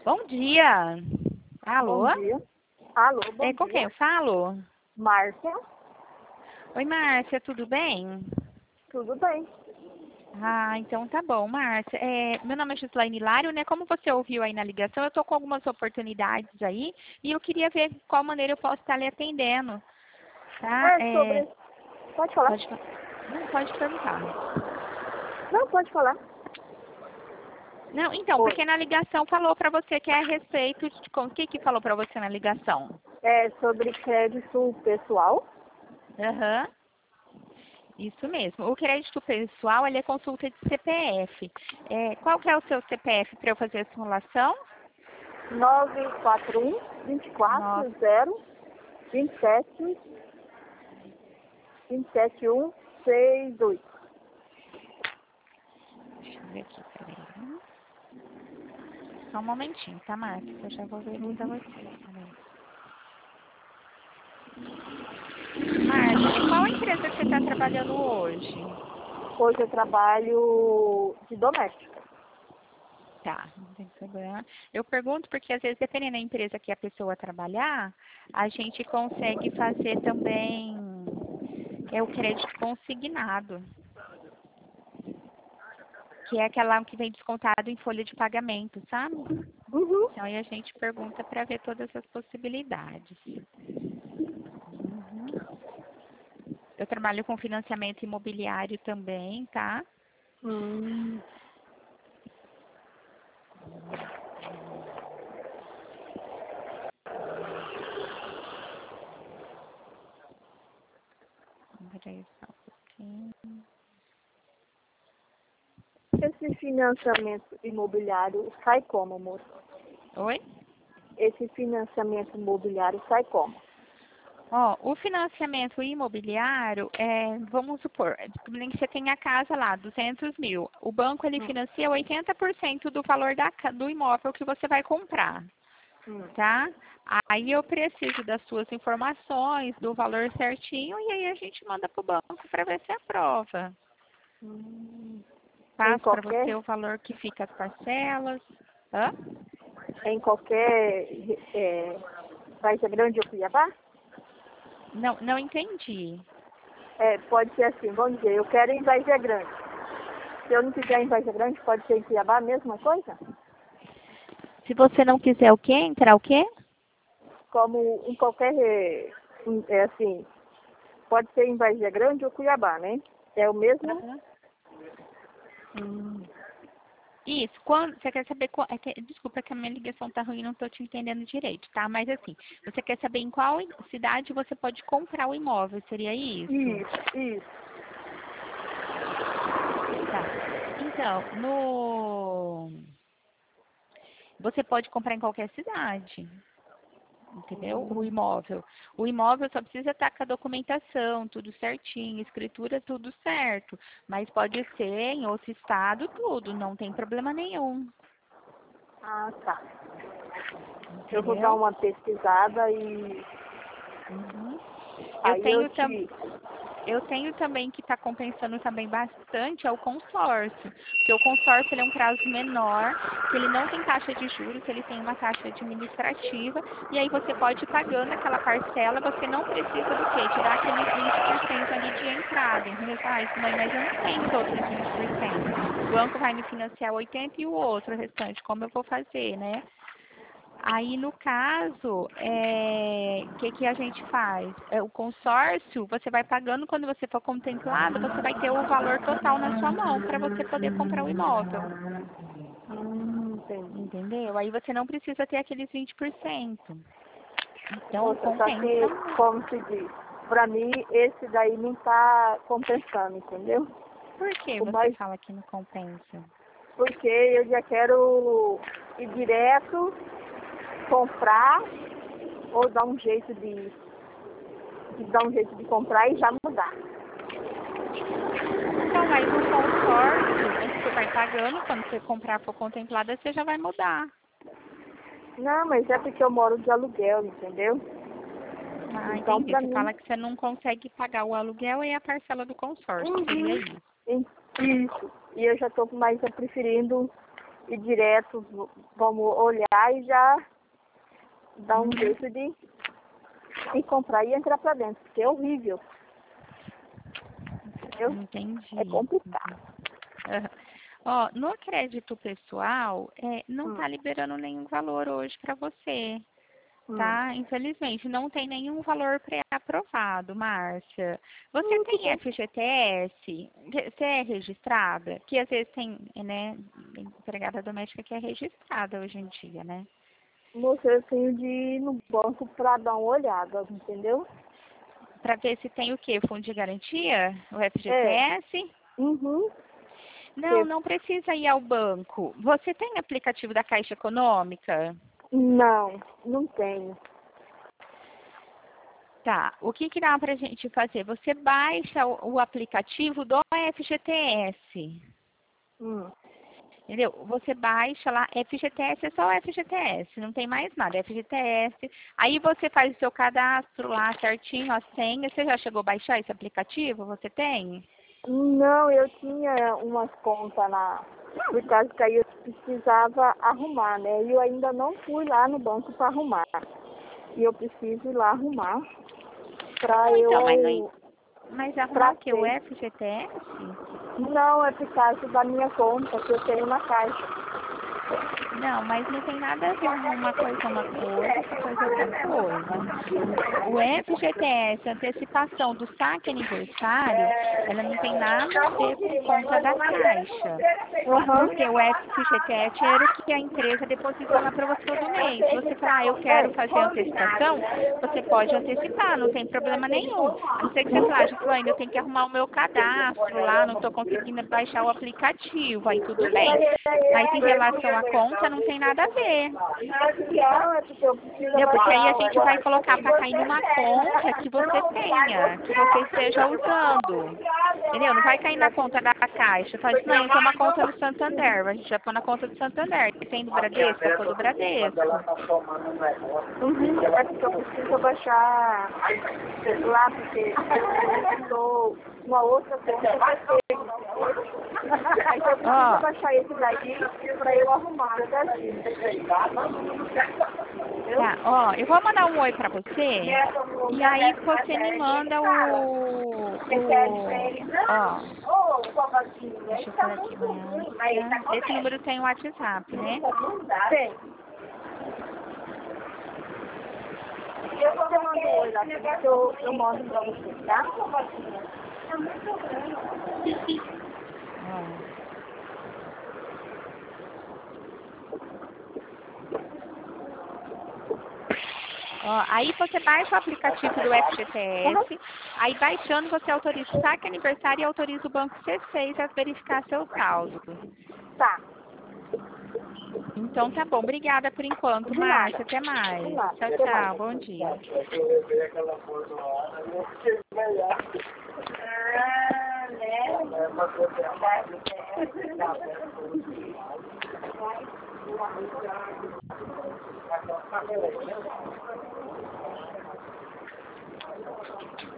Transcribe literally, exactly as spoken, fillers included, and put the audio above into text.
Bom dia. Alô? Bom dia. Alô, bom É, com dia. quem eu falo? Márcia, Oi, Márcia, tudo bem? tudo bem? Ah, então tá bom, Márcia. É, meu nome é Gislaine Hilário, né? Como você ouviu aí na ligação, eu tô com algumas oportunidades aí e eu queria ver de qual maneira eu posso estar lhe atendendo, tá? É É, sobre... Pode falar. pode, fa- não, pode perguntar. Não, pode falar. Não, então, Oi. porque na ligação falou pra você que é a respeito de... com- O que que falou pra você na ligação? É sobre crédito pessoal. Aham. Isso mesmo. O crédito pessoal, ele é consulta de C P F. É, qual que é o seu C P F para eu fazer a simulação? nove quatro um, dois quatro Nossa, zero, dois sete, dois sete um, seis dois. deixa eu ver aqui, peraí. Só um momentinho, tá, Márcia? Eu já vou ver aqui pra você. Peraí. Márcia, qual a empresa que você está trabalhando hoje? Hoje eu trabalho de doméstica. Tá, não tem problema. Eu pergunto porque, às vezes, dependendo da empresa que a pessoa trabalhar, a gente consegue fazer também é o crédito consignado, que é aquela que vem descontado em folha de pagamento, sabe? Uhum. Então, aí a gente pergunta para ver todas as possibilidades. Uhum. Eu trabalho com financiamento imobiliário também, tá? Hum. Peraí só um pouquinho. Esse financiamento imobiliário sai como, moço? Oi? Esse financiamento imobiliário sai como? Ó, o financiamento imobiliário, é, vamos supor, nem que você tenha a casa lá, duzentos mil. O banco, ele Hum. financia oitenta por cento do valor da, ca- do imóvel que você vai comprar, Hum. tá? Aí eu preciso das suas informações, do valor certinho, e aí a gente manda pro banco para ver se aprova. Hum. Em Passo para qualquer, você o valor que fica as parcelas. Hã? em qualquer é, Vargem Grande ou Cuiabá? Não, não entendi. É, pode ser assim, vamos dizer, eu quero em Vargem Grande. Se eu não quiser em Vargem Grande, pode ser em Cuiabá, a mesma coisa? Se você não quiser o quê? Entrar o quê? Como em qualquer, é, em- é assim, pode ser em Vargem Grande ou Cuiabá, né? É o mesmo? Aham. Hum. Isso, quando, você quer saber qual, é que- desculpa que a minha ligação tá ruim, não estou te entendendo direito, tá? Mas assim, você quer saber em qual cidade você pode comprar o imóvel, seria isso? Isso, isso. Tá. Então, no você pode comprar em qualquer cidade. Entendeu? O Hum. imóvel. O imóvel só precisa estar com a documentação, tudo certinho, escritura, tudo certo. Mas pode ser em outro estado, tudo, não tem problema nenhum. Ah, tá. Eu vou dar Entendeu? uma pesquisada e Uhum. Eu aí eu tenho também. te... Eu tenho também que está compensando também bastante é o consórcio, porque o consórcio ele é um prazo menor, que ele não tem taxa de juros, ele tem uma taxa administrativa, e aí você pode ir pagando aquela parcela, você não precisa do quê? De dar aqueles vinte por cento ali de entrada, entendeu? Ah, isso mãe, mas eu não tenho os outros vinte por cento. O banco vai me financiar oitenta por cento e o outro, o restante, como eu vou fazer, né? Aí, no caso, é, o que, que a gente faz? É, o consórcio, você vai pagando quando você for contemplado, você vai ter o valor total na sua mão para você poder comprar o imóvel. Hum, entendi. Entendeu? Aí você não precisa ter aqueles vinte por cento. Então, Moça, só compensa. que, como se diz, pra mim esse daí não tá compensando, entendeu? Por que O você mais, fala que não compensa? porque eu já quero ir direto, comprar, ou dar um jeito de, de dar um jeito de comprar e já mudar. Então, mas o consórcio, você vai pagando, quando você comprar for contemplada, você já vai mudar. Não, mas é porque eu moro de aluguel, entendeu? Ah, Então, entendi. pra Você mim, fala que você não consegue pagar o aluguel e a parcela do consórcio, seria uhum, isso. isso. E eu já tô mais preferindo ir direto, v- vamos olhar e já dar um jeito de, de comprar e entrar pra dentro, porque é horrível. Entendeu? Entendi. É complicado. Aham. Ó, no crédito pessoal, é, não Hum. está liberando nenhum valor hoje para você, Hum. tá? Infelizmente, não tem nenhum valor pré-aprovado, Márcia. Você Hum, que tem bom. F G T S? Você é registrada? Que às vezes tem, né, empregada doméstica que é registrada hoje em dia, né? Moça, eu tenho de ir no banco pra dar uma olhada, entendeu? Para ver se tem o quê? Fundo de garantia? O É. F G T S? Uhum. Não, Que- não precisa ir ao banco. Você tem aplicativo da Caixa Econômica? Não, não tenho. Tá, o que que dá pra gente fazer? Você baixa o, o aplicativo do F G T S, Hum. entendeu? Você baixa lá, F G T S é só F G T S, não tem mais nada, F G T S. Aí você faz o seu cadastro lá certinho, a senha. Você já chegou a baixar esse aplicativo? Você tem? Não, eu tinha umas contas na... Por causa que aí eu precisava arrumar, né? E eu ainda não fui lá no banco para arrumar. E eu preciso ir lá arrumar para Não, então, mas, não, eu... mas arrumar Pra o quê? O ter. F G T S? Não, é por causa da minha conta que eu tenho na caixa. Não, mas não tem nada a ver uma coisa uma coisa, outra coisa outra coisa. O F G T S, antecipação do saque aniversário, ela não tem nada a ver com conta da Caixa. Aham. Porque o F G T S é dinheiro que a empresa deposita lá para você todo mês. Se você falar, ah, eu quero fazer antecipação, você pode antecipar, não tem problema nenhum. A não ser que você fale, ah, ainda eu tenho que arrumar o meu cadastro lá, não estou conseguindo baixar o aplicativo, aí tudo bem. Mas em relação à conta, não tem nada a ver. Não, é porque eu preciso Entendeu? Porque aí a baixar gente vai colocar para cair numa conta que você tenha, que você esteja usando. Entendeu? Não vai cair na conta da Caixa. Fala assim, não, eu tenho uma conta no Santander. A gente vai pôr na conta do Santander. E tem do Bradesco, vai pôr do Bradesco. Uhum, é porque eu preciso baixar lá, porque eu estou uma outra conta. Aí eu preciso Ó, baixar esse daí para eu arrumar, tá? tá, ó, eu vou mandar um oi pra você. E aí você me manda o... o ó, deixa eu pôr aqui, Márcia. Esse número tem o WhatsApp, né? Tem. Eu vou mandar um oi lá, que eu, eu mando pra você, tá? Ó. Ó, aí você baixa o aplicativo do F G T S, aí baixando você autoriza o saque aniversário e autoriza o banco C seis a verificar seu saldo. Tá. Então tá bom, obrigada por enquanto, De nada. Márcia, até mais. De nada. Tchau, Até mais. tchau, bom dia. Ah, né?